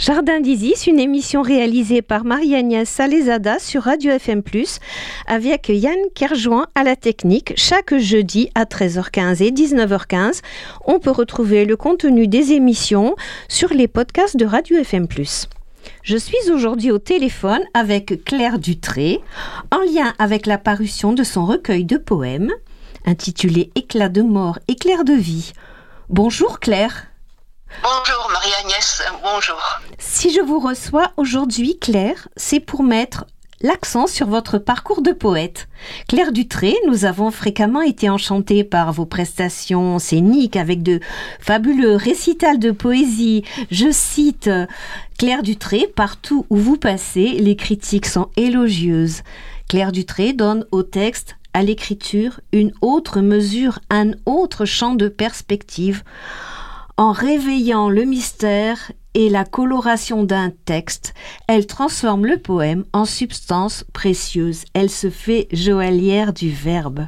Jardin d'Isis, une émission réalisée par Marie-Agnès Salezada sur Radio FM+, avec Yann Kerjouan à la technique. Chaque jeudi à 13h15 et 19h15, on peut retrouver le contenu des émissions sur les podcasts de Radio FM+. Je suis aujourd'hui au téléphone avec Claire Dutré, en lien avec la parution de son recueil de poèmes, intitulé « Éclat de mort, éclair de vie ». Bonjour Claire. Bonjour Marie-Agnès, bonjour. Si je vous reçois aujourd'hui, Claire, c'est pour mettre l'accent sur votre parcours de poète. Claire Dutré, nous avons fréquemment été enchantés par vos prestations scéniques avec de fabuleux récitals de poésie. Je cite Claire Dutré, partout où vous passez, les critiques sont élogieuses. Claire Dutré donne au texte, à l'écriture, une autre mesure, un autre champ de perspective. En réveillant le mystère et la coloration d'un texte, elle transforme le poème en substance précieuse. Elle se fait joaillière du verbe.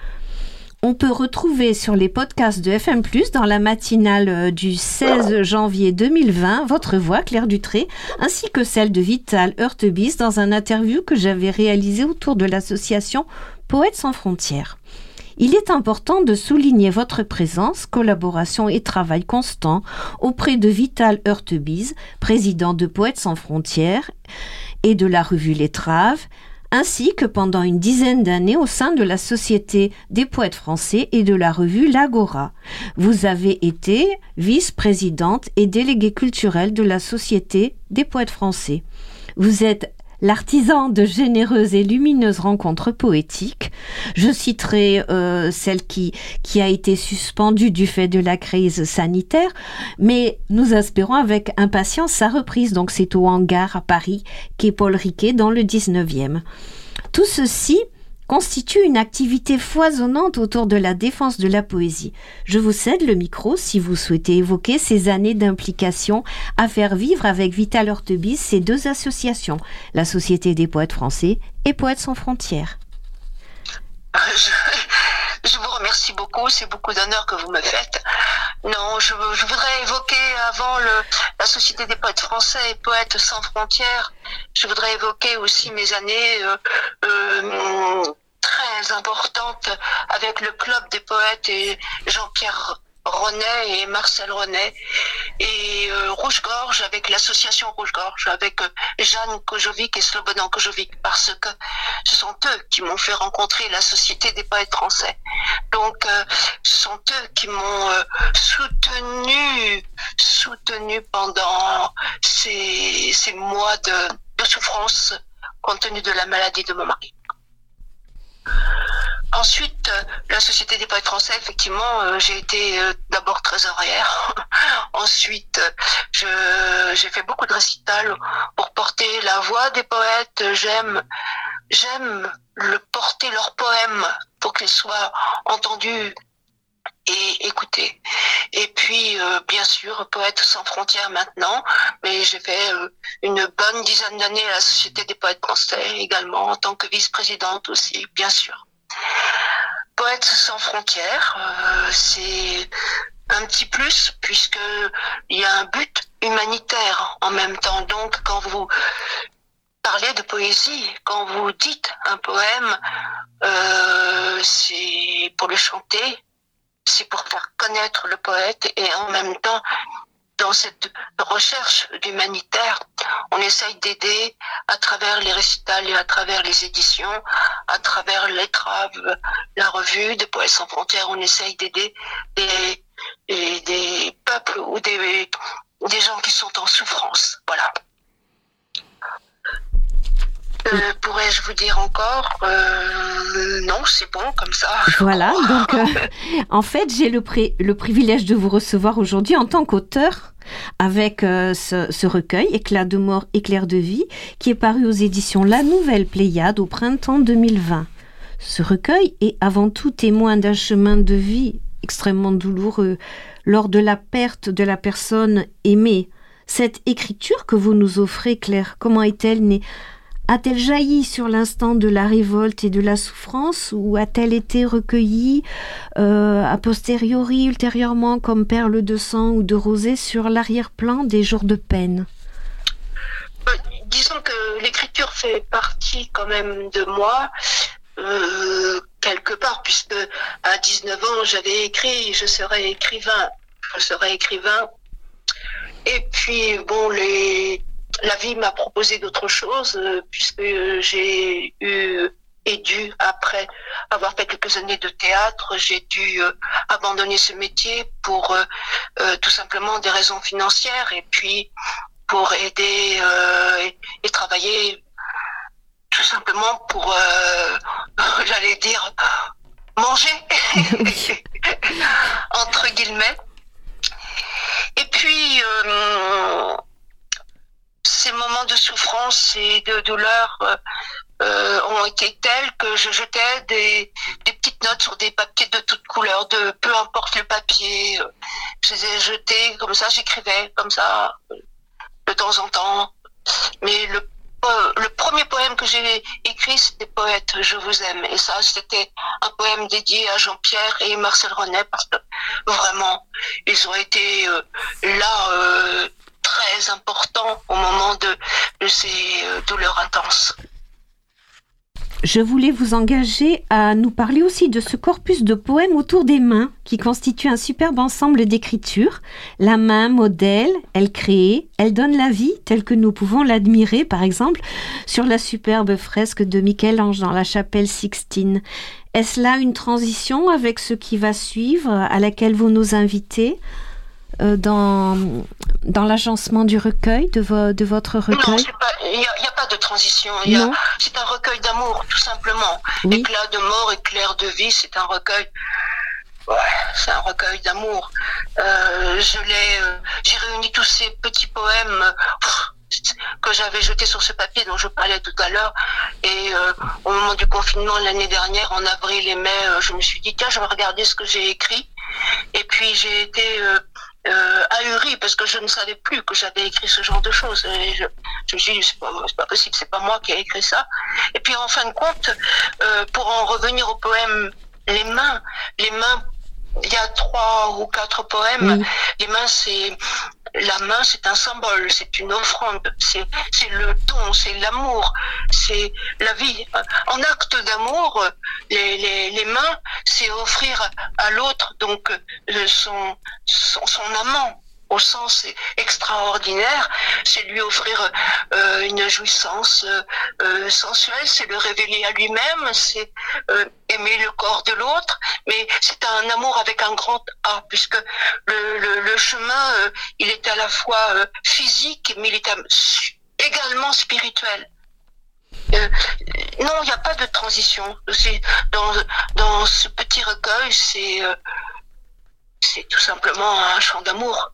On peut retrouver sur les podcasts de FM+, dans la matinale du 16 janvier 2020, votre voix, Claire Dutré, ainsi que celle de Vital Hurtebise dans un interview que j'avais réalisé autour de l'association Poètes sans frontières. Il est important de souligner votre présence, collaboration et travail constant auprès de Vital Hurtebise, président de Poètes sans frontières et de la revue L'Étrave, ainsi que pendant une dizaine d'années au sein de la Société des poètes français et de la revue L'Agora. Vous avez été vice-présidente et déléguée culturelle de la Société des poètes français. Vous êtes l'artisan de généreuses et lumineuses rencontres poétiques. Je citerai celle qui a été suspendue du fait de la crise sanitaire, mais nous espérons avec impatience sa reprise. Donc c'est au Hangar à Paris, quai Paul Riquet, dans le 19e. Tout ceci constitue une activité foisonnante autour de la défense de la poésie. Je vous cède le micro si vous souhaitez évoquer ces années d'implication à faire vivre avec Vital Hurtebise ces deux associations, la Société des poètes français et Poètes sans frontières. Je vous remercie beaucoup, c'est beaucoup d'honneur que vous me faites. Non, je voudrais évoquer avant la Société des poètes français et Poètes sans frontières, je voudrais évoquer aussi mes années très importantes avec le Club des poètes et Jean-Pierre Renet et Marcel Renet et Rouge-Gorge avec l'association Rouge-Gorge avec Jeanne Kojovic et Slobodan Kojovic parce que ce sont eux qui m'ont fait rencontrer la Société des poètes français. Donc ce sont eux qui m'ont soutenu pendant ces mois de souffrance compte tenu de la maladie de mon mari. Ensuite, la Société des poètes français, effectivement, j'ai été d'abord trésorière. Ensuite, j'ai fait beaucoup de récitals pour porter la voix des poètes. J'aime porter leurs poèmes pour qu'ils soient entendus et écoutés. Et puis, bien sûr, Poètes sans frontières maintenant, mais j'ai fait une bonne dizaine d'années à la Société des poètes français également, en tant que vice-présidente aussi, bien sûr. Poètes sans frontières, c'est un petit plus puisque il y a un but humanitaire en même temps. Donc, quand vous parlez de poésie, quand vous dites un poème, c'est pour le chanter, c'est pour faire connaître le poète et en même temps, dans cette recherche d'humanitaire, on essaye d'aider à travers les récitals et à travers les éditions, à travers l'Étrave, la revue des Poètes sans frontières, on essaye d'aider des peuples ou des gens qui sont en souffrance. Voilà. Pourrais-je vous dire encore non, c'est bon comme ça. Voilà, donc en fait, j'ai le privilège de vous recevoir aujourd'hui en tant qu'auteur avec ce recueil, Éclat de mort, éclair de vie, qui est paru aux éditions La Nouvelle Pléiade au printemps 2020. Ce recueil est avant tout témoin d'un chemin de vie extrêmement douloureux lors de la perte de la personne aimée. Cette écriture que vous nous offrez, Claire, comment est-elle née ? A-t-elle jailli sur l'instant de la révolte et de la souffrance ou a-t-elle été recueillie a posteriori, ultérieurement, comme perle de sang ou de rosée sur l'arrière-plan des jours de peine ? disons que l'écriture fait partie quand même de moi, quelque part, puisque à 19 ans, j'avais écrit, je serai écrivain. Et puis, bon, la vie m'a proposé d'autres choses, puisque j'ai eu et dû, après avoir fait quelques années de théâtre, j'ai dû abandonner ce métier pour tout simplement des raisons financières, et puis pour aider et travailler tout simplement pour, j'allais dire, manger, entre guillemets. Et puis, ces moments de souffrance et de douleur ont été tels que je jetais des petites notes sur des papiers de toutes couleurs, peu importe le papier. Je les ai jetés comme ça, j'écrivais comme ça, de temps en temps. Mais le premier poème que j'ai écrit, c'était Poète, je vous aime. Et ça, c'était un poème dédié à Jean-Pierre et Marcel René, parce que vraiment, ils ont été là très importants au moment de ces douleurs intenses. Je voulais vous engager à nous parler aussi de ce corpus de poèmes autour des mains qui constitue un superbe ensemble d'écriture. La main, modèle, elle crée, elle donne la vie telle que nous pouvons l'admirer, par exemple, sur la superbe fresque de Michel-Ange dans la chapelle Sixtine. Est-ce là une transition avec ce qui va suivre, à laquelle vous nous invitez dans l'agencement du recueil, de votre recueil? Non, il n'y a pas de transition. C'est un recueil d'amour, tout simplement. Oui. Éclat de mort, éclair de vie, c'est un recueil. Ouais, c'est un recueil d'amour. J'ai réuni tous ces petits poèmes que j'avais jetés sur ce papier dont je parlais tout à l'heure. Et au moment du confinement l'année dernière, en avril et mai, je me suis dit, tiens, je vais regarder ce que j'ai écrit. Et puis j'ai été ahurie parce que je ne savais plus que j'avais écrit ce genre de choses. Et je me suis dit, c'est pas possible, c'est pas moi qui ai écrit ça. Et puis en fin de compte, pour en revenir au poème Les mains, il y a 3 ou 4 poèmes. Oui. Les mains, la main, c'est un symbole, c'est une offrande, c'est le don, c'est l'amour, c'est la vie. En acte d'amour, les mains, c'est offrir à l'autre donc son amant. Au sens extraordinaire, c'est lui offrir une jouissance sensuelle, c'est le révéler à lui-même, c'est aimer le corps de l'autre, mais c'est un amour avec un grand A, puisque le chemin, il est à la fois physique, mais il est également spirituel. Non, il n'y a pas de transition. Dans ce petit recueil, c'est tout simplement un chant d'amour.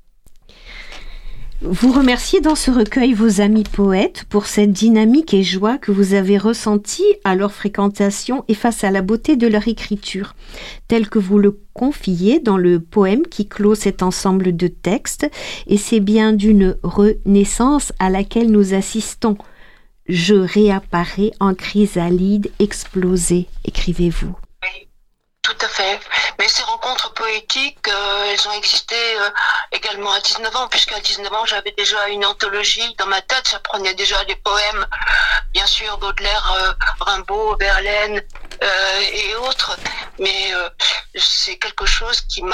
Vous remerciez dans ce recueil vos amis poètes pour cette dynamique et joie que vous avez ressentie à leur fréquentation et face à la beauté de leur écriture, tel que vous le confiez dans le poème qui clôt cet ensemble de textes, et c'est bien d'une renaissance à laquelle nous assistons. Je réapparais en chrysalide explosée, écrivez-vous. Tout à fait. Mais ces rencontres poétiques, elles ont existé également à 19 ans, puisqu'à 19 ans, j'avais déjà une anthologie dans ma tête. J'apprenais déjà des poèmes, bien sûr, Baudelaire, Rimbaud, Verlaine et autres. Mais c'est quelque chose qui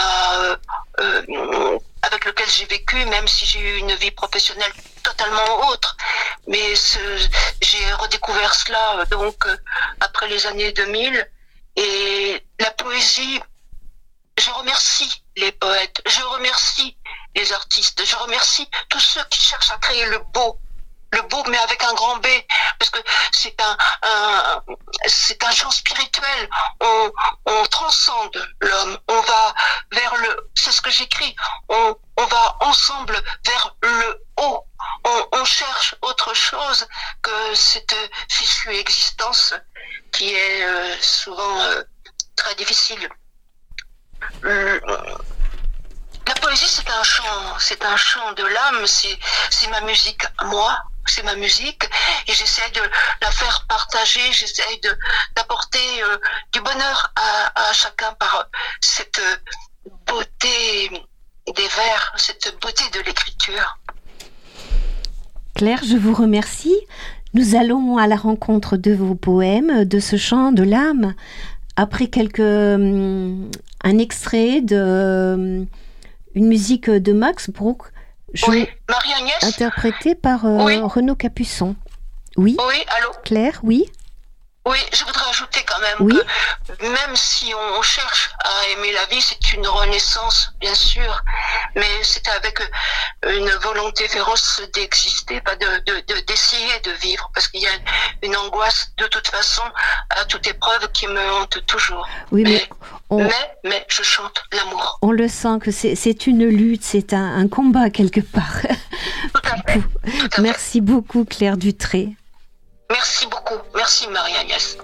avec lequel j'ai vécu, même si j'ai eu une vie professionnelle totalement autre. Mais j'ai redécouvert cela donc après les années 2000. Et la poésie, je remercie les poètes, je remercie les artistes, je remercie tous ceux qui cherchent à créer le beau mais avec un grand B, parce que c'est un champ spirituel. On transcende l'homme, on va vers c'est ce que j'écris, on va ensemble vers le haut. On cherche autre chose que cette fichue existence qui est souvent très difficile. La poésie, c'est un chant de l'âme, c'est ma musique à moi, c'est ma musique, et j'essaie de la faire partager, j'essaie d'apporter du bonheur à chacun par cette beauté des vers, cette beauté de l'écriture. Claire, je vous remercie. Nous allons à la rencontre de vos poèmes, de ce chant de l'âme. Après un extrait de une musique de Max Bruch, oui, Marie-Agnès, interprétée par Renaud Capuçon. Oui. Oui, allô. Claire, oui. Oui, je voudrais ajouter quand même oui. que même si on cherche à aimer la vie, c'est une renaissance, bien sûr, mais c'est avec une volonté féroce d'exister, pas d'essayer de vivre, parce qu'il y a une angoisse de toute façon à toute épreuve qui me hante toujours. Oui, mais je chante l'amour. On le sent que c'est une lutte, c'est un combat quelque part. Tout à fait. Merci beaucoup Claire Dutré. Merci beaucoup. Merci Marie-Agnès.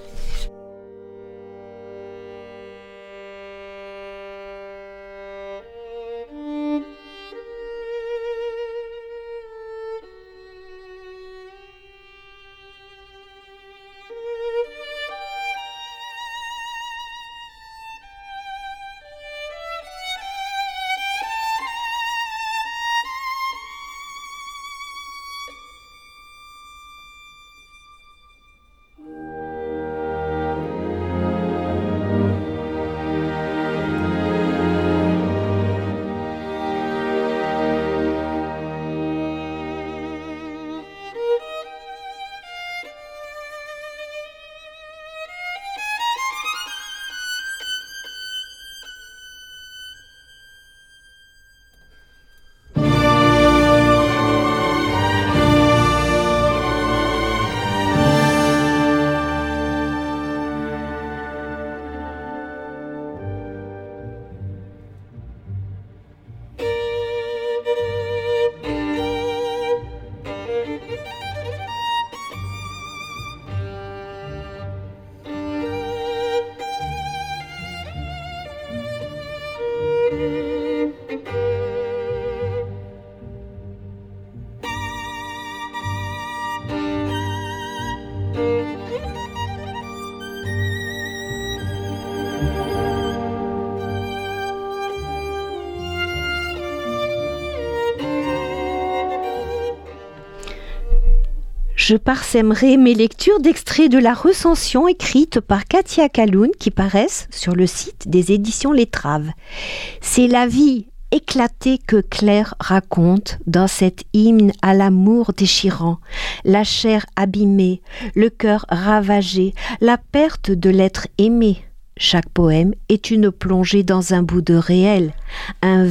Je parsèmerai mes lectures d'extraits de la recension écrite par Katia Kaloun qui paraissent sur le site des éditions L'Étrave. C'est la vie éclatée que Claire raconte dans cet hymne à l'amour déchirant, la chair abîmée, le cœur ravagé, la perte de l'être aimé. Chaque poème est une plongée dans un bout de réel, un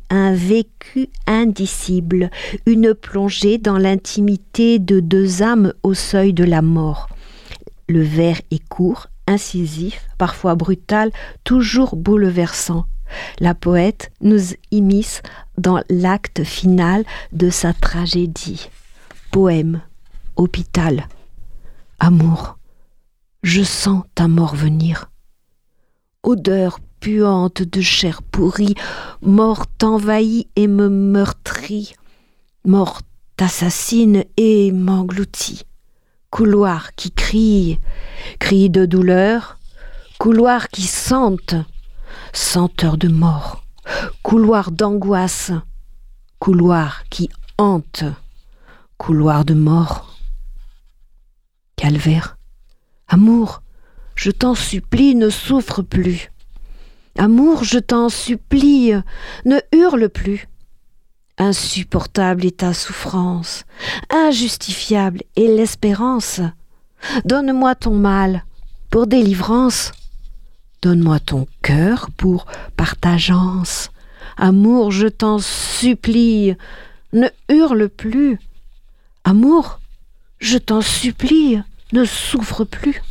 vécu indicible, une plongée dans l'intimité de deux âmes au seuil de la mort. Le vers est court, incisif, parfois brutal, toujours bouleversant. La poète nous immisce dans l'acte final de sa tragédie. Poème, hôpital, amour, je sens ta mort venir. Odeur puante de chair pourrie, mort t'envahit et me meurtrit, mort t'assassine et m'engloutit. Couloir qui crie, cri de douleur, couloir qui sente, senteur de mort, couloir d'angoisse, couloir qui hante, couloir de mort. Calvaire, amour, je t'en supplie, ne souffre plus. Amour, je t'en supplie, ne hurle plus. Insupportable est ta souffrance, injustifiable est l'espérance. Donne-moi ton mal pour délivrance. Donne-moi ton cœur pour partageance. Amour, je t'en supplie, ne hurle plus. Amour, je t'en supplie, ne souffre plus.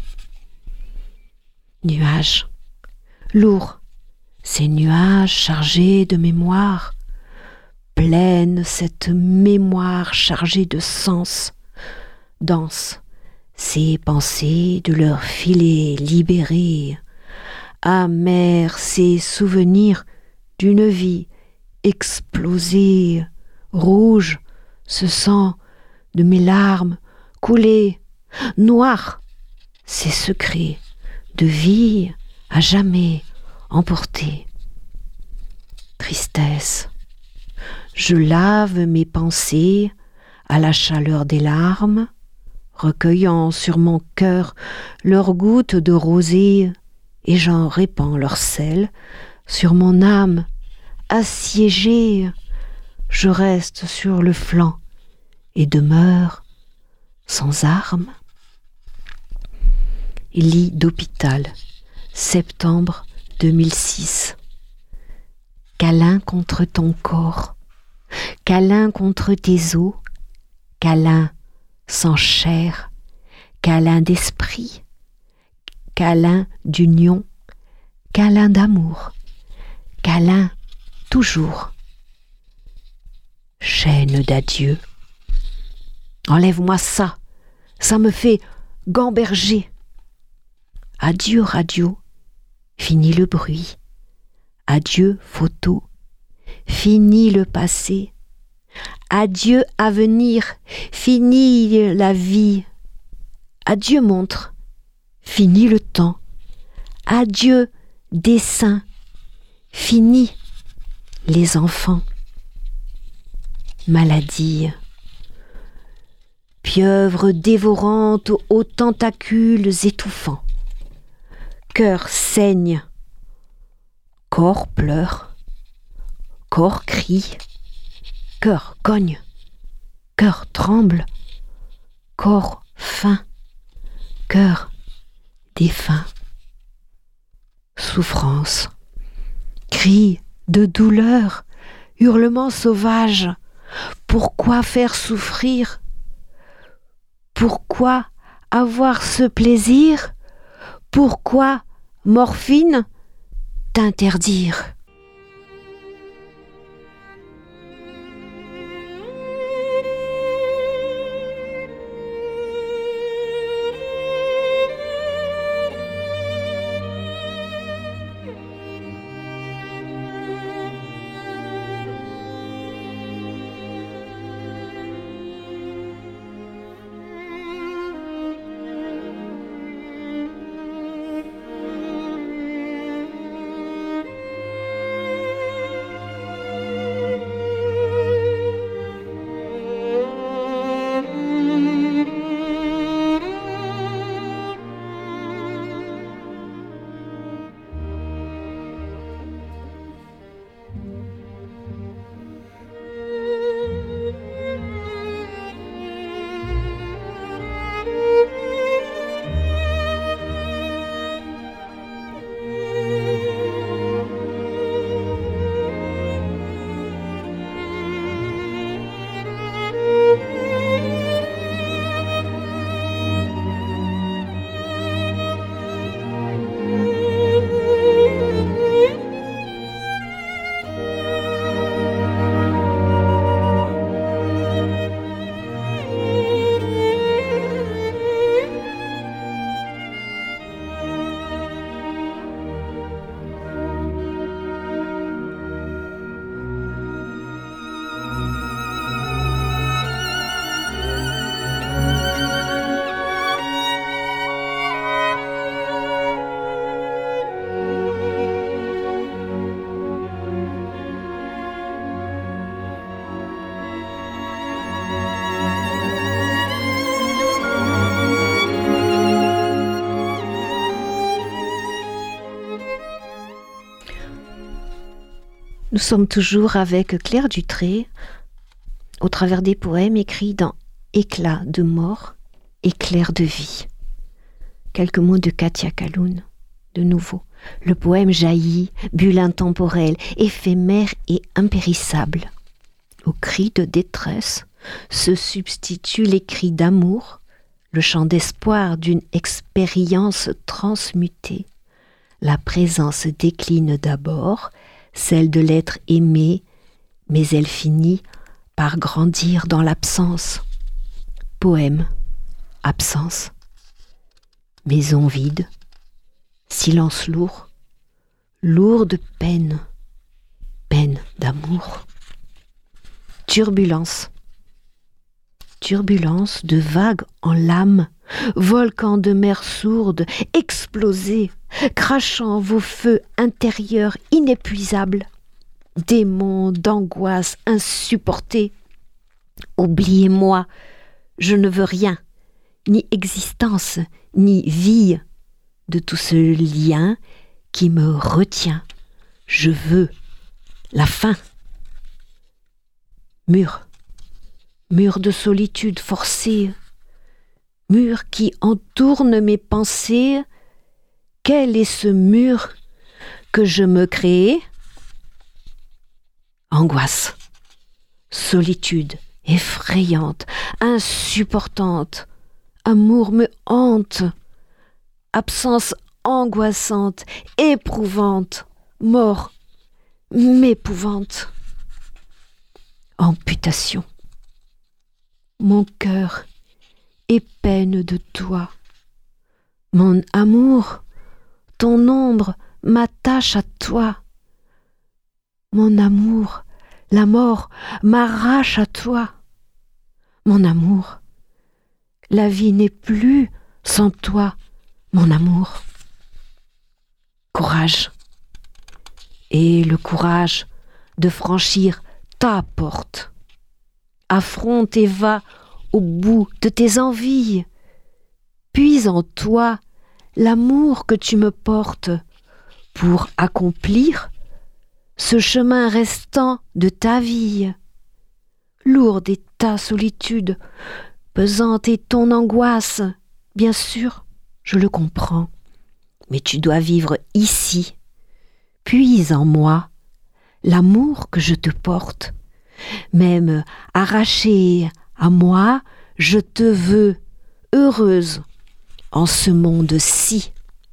Nuages, lourds, ces nuages chargés de mémoire, pleine cette mémoire chargée de sens, danse ces pensées de leur filet libéré, amers ces souvenirs d'une vie explosée, rouge ce sang de mes larmes coulées, noir ces secrets de vie à jamais emportés. Tristesse, je lave mes pensées à la chaleur des larmes, recueillant sur mon cœur leurs gouttes de rosée, et j'en répands leur sel sur mon âme assiégée. Je reste sur le flanc et demeure sans armes. Lit d'hôpital, septembre 2006. Câlin contre ton corps, câlin contre tes os, câlin sans chair, câlin d'esprit, câlin d'union, câlin d'amour, câlin toujours. Chaîne d'adieu, enlève-moi ça, ça me fait gamberger. Adieu radio, fini le bruit. Adieu photo, fini le passé. Adieu avenir, fini la vie. Adieu montre, fini le temps. Adieu dessin, fini les enfants. Maladie, pieuvre dévorante aux tentacules étouffants. Cœur saigne, corps pleure, corps crie, cœur cogne, cœur tremble, corps faim, cœur défunt. Souffrance, cri de douleur, hurlement sauvage. Pourquoi faire souffrir? Pourquoi avoir ce plaisir? Pourquoi, morphine, t'interdire? Nous sommes toujours avec Claire Dutré, au travers des poèmes écrits dans Éclat de mort, éclair de vie. Quelques mots de Katia Kaloun, de nouveau. Le poème jaillit, bulle intemporelle, éphémère et impérissable. Aux cris de détresse se substituent les cris d'amour, le chant d'espoir d'une expérience transmutée. La présence décline d'abord, celle de l'être aimé, mais elle finit par grandir dans l'absence. Poème, absence. Maison vide, silence lourd, lourde peine, peine d'amour. Turbulence, turbulence de vagues en lame, volcan de mer sourde, explosé, crachant vos feux intérieurs inépuisables, démons d'angoisse insupportés. Oubliez-moi, je ne veux rien, ni existence, ni vie de tout ce lien qui me retient. Je veux la fin. Mur de solitude forcée, mur qui entourne mes pensées. Quel est ce mur que je me crée? Angoisse, solitude effrayante, insupportante, amour me hante, absence angoissante, éprouvante, mort m'épouvante. Amputation, mon cœur est peine de toi. Mon amour, ton ombre m'attache à toi. Mon amour, la mort m'arrache à toi. Mon amour, la vie n'est plus sans toi, mon amour. Courage, et le courage de franchir ta porte. Affronte et va au bout de tes envies. Puise en toi l'amour que tu me portes pour accomplir ce chemin restant de ta vie. Lourde est ta solitude, pesante est ton angoisse. Bien sûr, je le comprends, mais tu dois vivre ici. Puise en moi l'amour que je te porte. Même arrachée à moi, je te veux heureuse en ce monde-ci.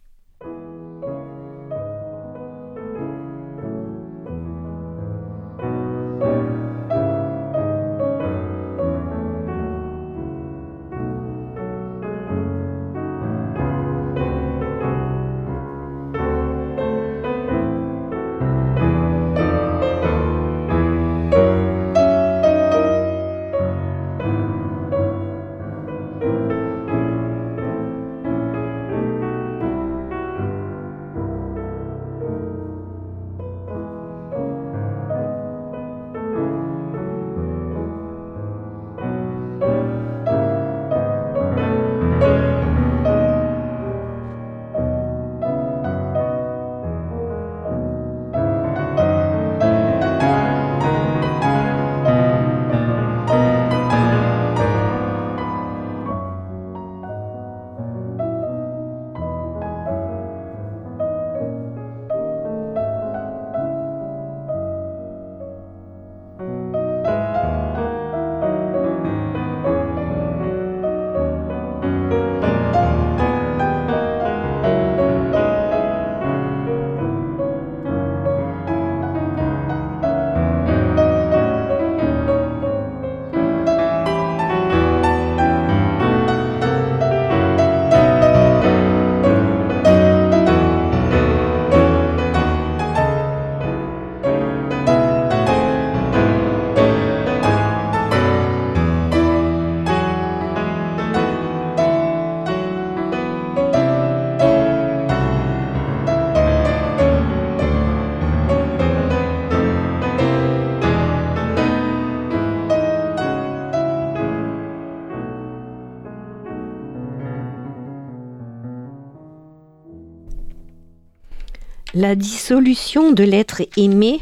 La dissolution de l'être aimé,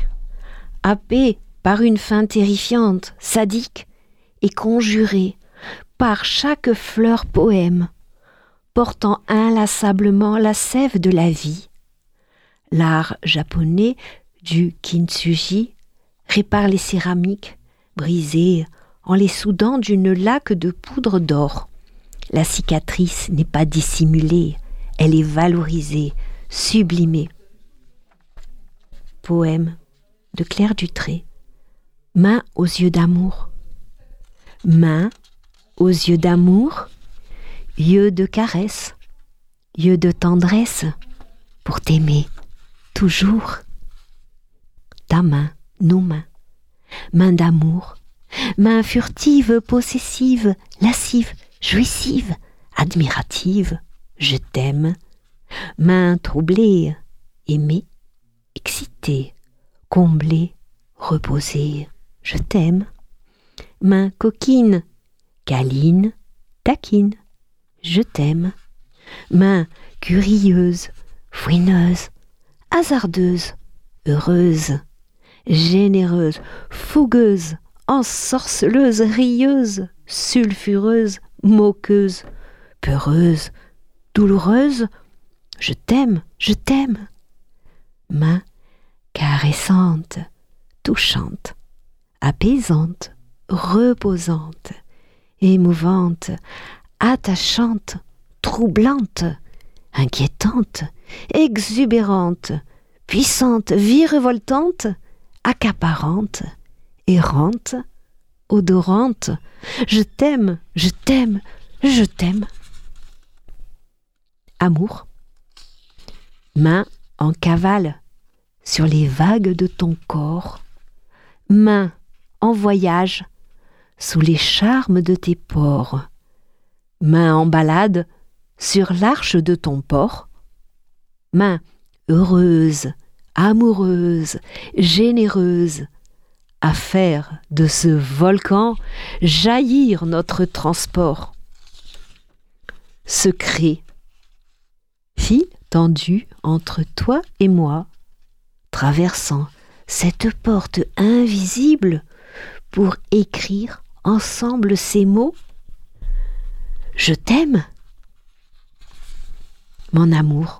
happé par une fin terrifiante, sadique, et conjurée par chaque fleur poème, portant inlassablement la sève de la vie. L'art japonais du kintsugi répare les céramiques brisées en les soudant d'une laque de poudre d'or. La cicatrice n'est pas dissimulée, elle est valorisée, sublimée. Poème de Claire Dutré. Main aux yeux d'amour. Main aux yeux d'amour, yeux de caresse, yeux de tendresse, pour t'aimer toujours. Ta main, nos mains, main d'amour, main furtive, possessive, lascive, jouissive, admirative, je t'aime. Main troublée, aimée, excitée, comblée, reposée, je t'aime. main coquine, câline, taquine, je t'aime. Main curieuse, fouineuse, hasardeuse, heureuse, généreuse, fougueuse, ensorceleuse, rieuse, sulfureuse, moqueuse, peureuse, douloureuse, je t'aime, je t'aime. Main caressante, touchante, apaisante, reposante, émouvante, attachante, troublante, inquiétante, exubérante, puissante, virevoltante, accaparante, errante, odorante, je t'aime, je t'aime, je t'aime. Amour. Main en cavale sur les vagues de ton corps, main en voyage sous les charmes de tes pores, main en balade sur l'arche de ton port, main heureuse, amoureuse, généreuse, à faire de ce volcan jaillir notre transport. Secret, fil tendu entre toi et moi, traversant cette porte invisible pour écrire ensemble ces mots. Je t'aime, mon amour.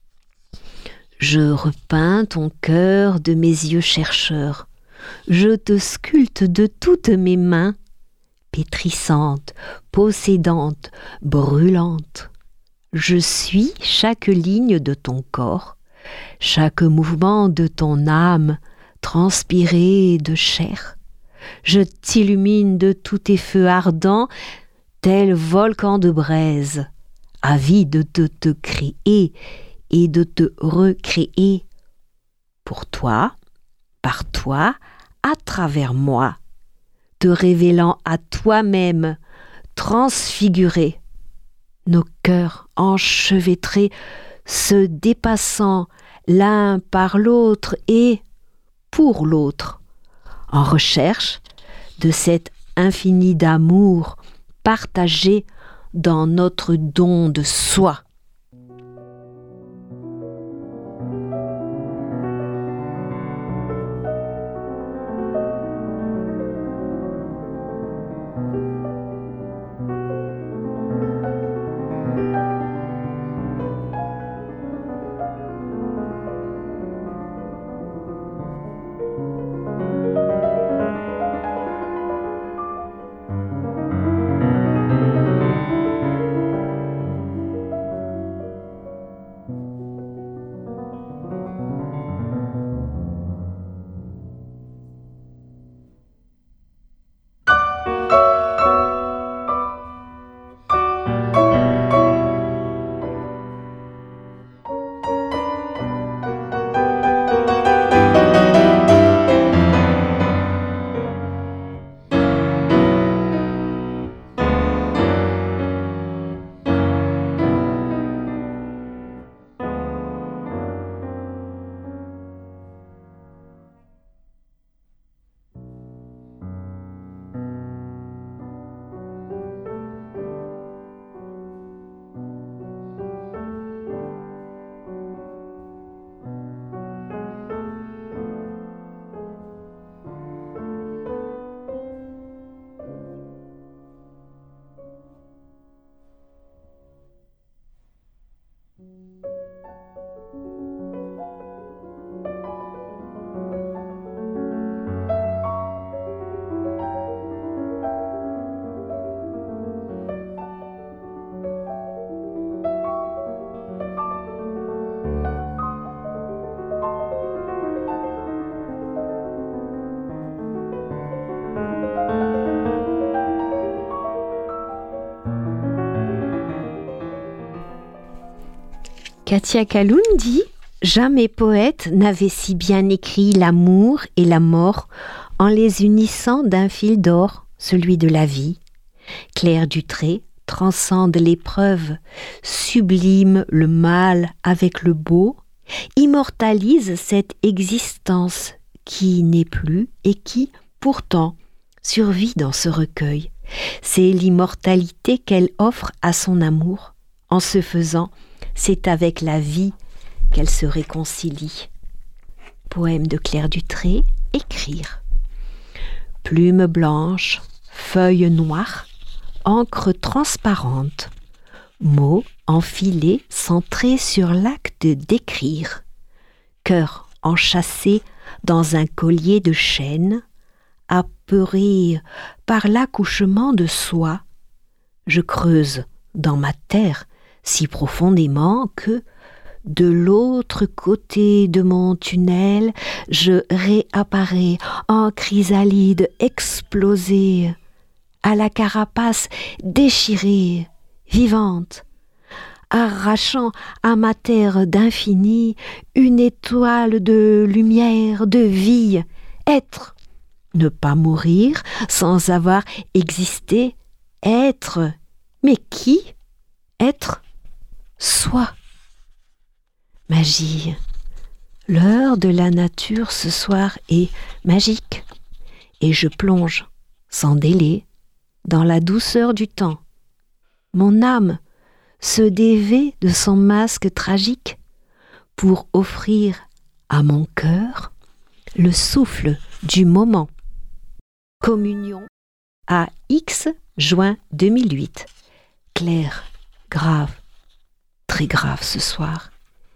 Je repeins ton cœur de mes yeux chercheurs. Je te sculpte de toutes mes mains, pétrissantes, possédantes, brûlantes. Je suis chaque ligne de ton corps, chaque mouvement de ton âme transpirée de chair. Je t'illumine de tous tes feux ardents, tel volcan de braise, avide de te créer et de te recréer. Pour toi, par toi, à travers moi, te révélant à toi-même, transfiguré, nos cœurs enchevêtrés, se dépassant l'un par l'autre et pour l'autre, en recherche de cet infini d'amour partagé dans notre don de soi. Katia Kaloun dit « Jamais poète n'avait si bien écrit l'amour et la mort en les unissant d'un fil d'or, celui de la vie. Claire Dutré transcende l'épreuve, sublime le mal avec le beau, immortalise cette existence qui n'est plus et qui, pourtant, survit dans ce recueil. C'est l'immortalité qu'elle offre à son amour. En ce faisant, c'est avec la vie qu'elle se réconcilie. Poème de Claire Dutré, écrire. Plume blanche, feuille noire, encre transparente, mots enfilés centrés sur l'acte d'écrire, cœur enchâssé dans un collier de chêne, apeuré par l'accouchement de soi, je creuse dans ma terre si profondément que, de l'autre côté de mon tunnel, je réapparais en chrysalide explosée, à la carapace déchirée, vivante, arrachant à ma terre d'infini une étoile de lumière, de vie, être, ne pas mourir sans avoir existé, être, mais qui? Être, soi. Magie. L'heure de la nature ce soir est magique, et je plonge, sans délai, dans la douceur du temps. Mon âme se dévait de son masque tragique pour offrir à mon cœur le souffle du moment. Communion à X juin 2008. Claire, grave, très grave ce soir.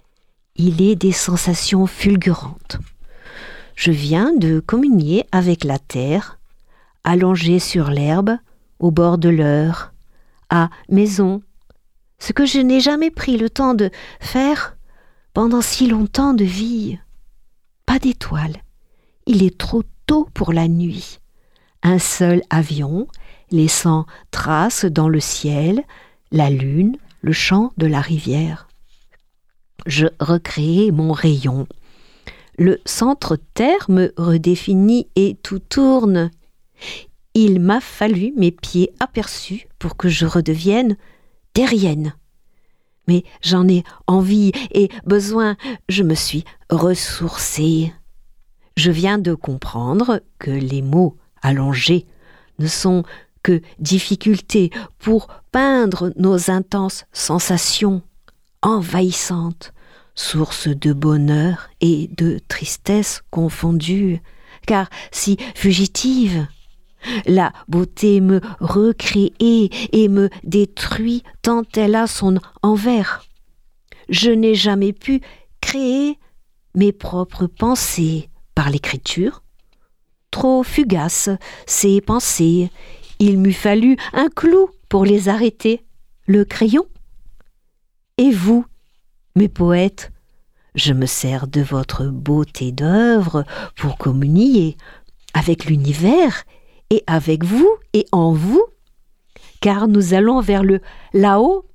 Il est des sensations fulgurantes. Je viens de communier avec la terre, allongée sur l'herbe, au bord de l'Eure, à Maison, ce que je n'ai jamais pris le temps de faire pendant si longtemps de vie. Pas d'étoiles, il est trop tôt pour la nuit. Un seul avion, laissant trace dans le ciel, la lune, le chant de la rivière. Je recrée mon rayon. Le centre-terre me redéfinit et tout tourne. Il m'a fallu mes pieds aperçus pour que je redevienne terrienne. Mais j'en ai envie et besoin, je me suis ressourcée. Je viens de comprendre que les mots allongés ne sont que difficultés pour peindre nos intenses sensations envahissantes, source de bonheur et de tristesse confondues, car si fugitive, la beauté me recrée et me détruit tant elle a son envers. Je n'ai jamais pu créer mes propres pensées par l'écriture. Trop fugaces ces pensées, il m'eût fallu un clou pour les arrêter, le crayon. Et vous, mes poètes, je me sers de votre beauté d'œuvre pour communier avec l'univers et avec vous et en vous, car nous allons vers le là-haut.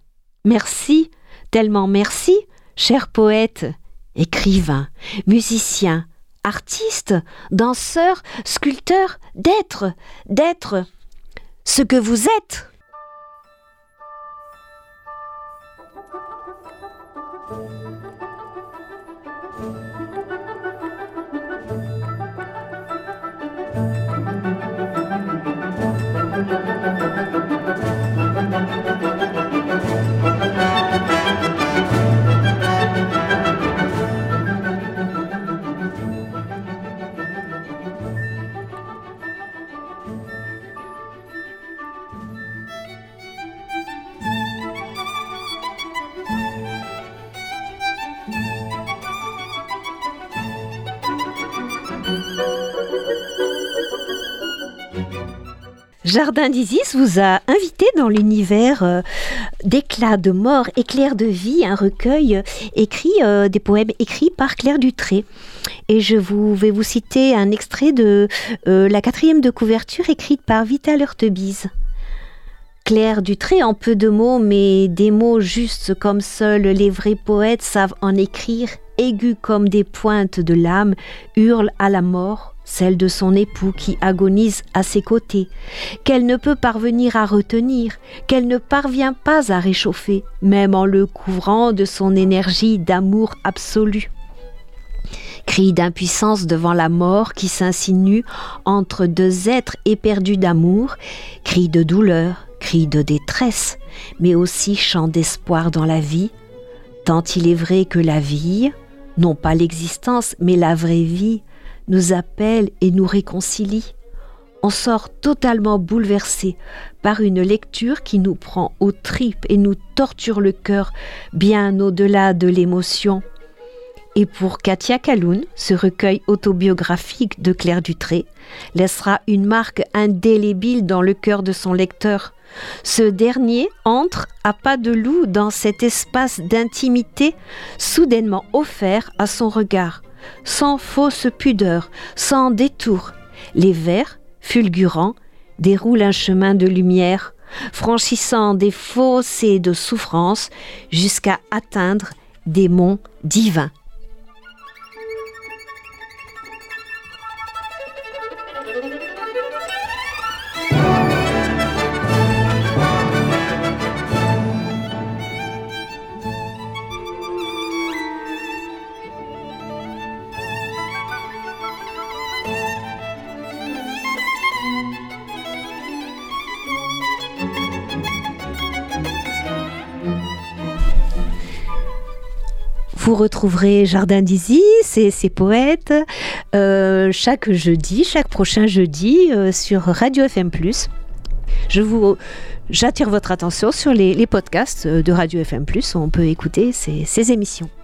Merci, tellement merci, chers poètes, écrivains, musiciens, artistes, danseurs, sculpteurs, d'être ce que vous êtes. Jardin d'Isis vous a invité dans l'univers d'Éclats de mort, éclairs de vie, un recueil écrit, des poèmes écrits par Claire Dutré. Et je vais vous citer un extrait de la 4e de couverture écrite par Vital Hurtebise. Claire Dutré en peu de mots, mais des mots justes comme seuls les vrais poètes savent en écrire, aigus comme des pointes de l'âme, hurle à la mort, celle de son époux qui agonise à ses côtés, qu'elle ne peut parvenir à retenir, qu'elle ne parvient pas à réchauffer, même en le couvrant de son énergie d'amour absolu. Cri d'impuissance devant la mort qui s'insinue entre deux êtres éperdus d'amour, cri de douleur, cri de détresse, mais aussi chant d'espoir dans la vie, tant il est vrai que la vie, non pas l'existence, mais la vraie vie, nous appelle et nous réconcilie. On sort totalement bouleversé par une lecture qui nous prend aux tripes et nous torture le cœur bien au-delà de l'émotion. Et pour Katia Kaloun, ce recueil autobiographique de Claire Dutré laissera une marque indélébile dans le cœur de son lecteur. Ce dernier entre à pas de loup dans cet espace d'intimité soudainement offert à son regard, sans fausse pudeur, sans détour. Les vers, fulgurants, déroulent un chemin de lumière, franchissant des fossés de souffrance jusqu'à atteindre des monts divins. Vous retrouverez Jardin d'Isis et ses poètes chaque prochain jeudi sur Radio FM+. J'attire votre attention sur les podcasts de Radio FM+, où on peut écouter ces émissions.